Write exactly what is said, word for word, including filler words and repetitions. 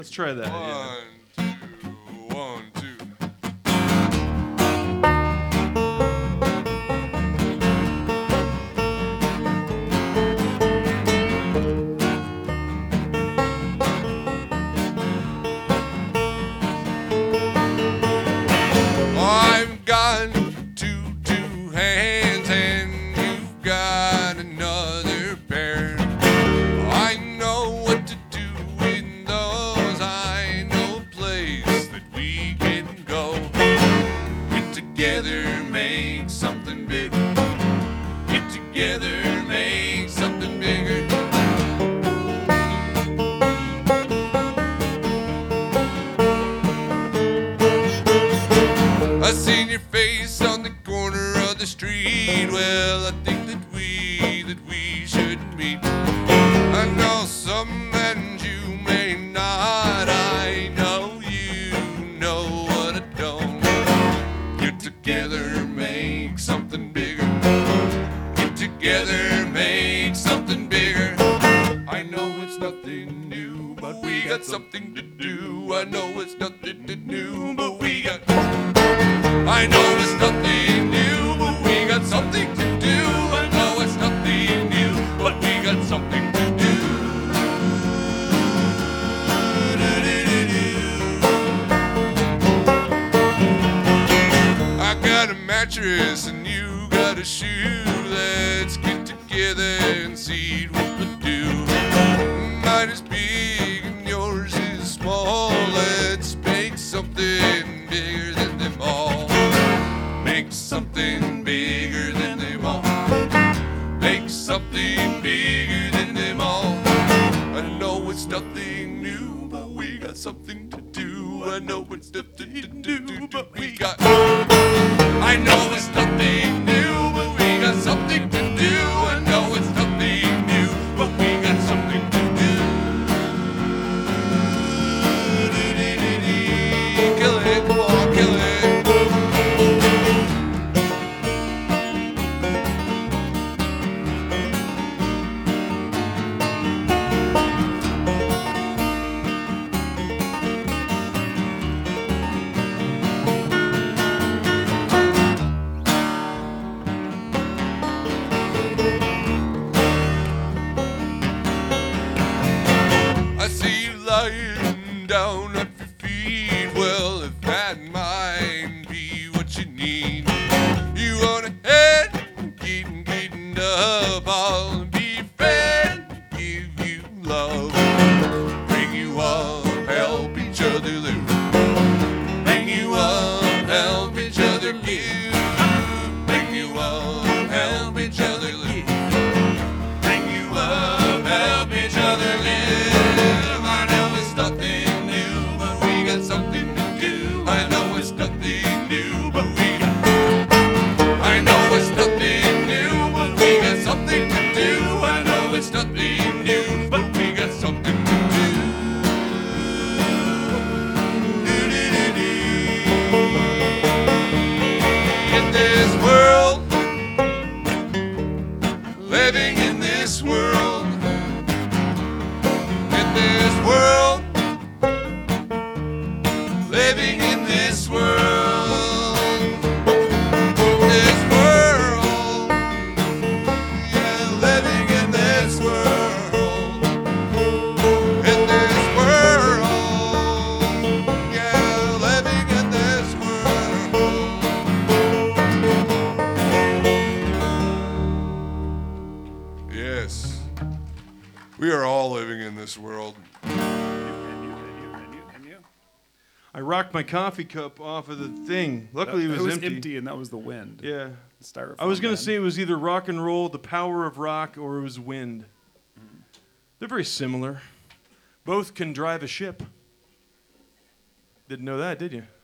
Let's try that. Yeah. One, two, one, two. I've got two, two hands and you've got another pair. I know what to do with those. I know a place that we can go. Get together, make something big. Get together, make something bigger. I seen your face on the corner of the street. Well, I think that we, that we should meet. I know some and you may not. I know you know what I don't. Get together, make something bigger. Get together, make something bigger. I know it's nothing new, but we got something to do. I know it's nothing to do, but we got. I know it's nothing new, but we got something to do. I know it's nothing new, but we got something to do. I got a mattress and you got a shoe. Let's get together and see what we do. Mine is big and yours is small. Let's make something bigger than them all. Make something bigger than them all. Make something bigger than them all. I know it's nothing new, but we got something to do. I know it's nothing to do, but we got. I know it's nothing new, but we got something to do. I know it's nothing new, but we got something to do. Kill it, come on, kill it. I see you lying down at your feet. Well, if that might be what you need, you wanna head, getting, getting up. I'll be your friend, give you love, bring you up, help each other live. Bring you up, help each other give. Bring you up, help each other live. Bring you up, help each other live. I know it's nothing new, but we got something to do. I know it's nothing new, but we got. I know it's nothing new, but we got something to do. I know it's nothing new, but we got something to do. Do-do-do-do. In this world, living in this world, in this world, living in this world, this world, yeah, living in this world, in this world, yeah, living in this world. Yes, we are all living in this world. I rocked my coffee cup off of the thing. Luckily, That- it it was, was empty. and that was the wind. Yeah. The styrofoam I was gonna man. say it was either rock and roll, the power of rock, or it was wind. They're very similar. Both can drive a ship. Didn't know that, did you?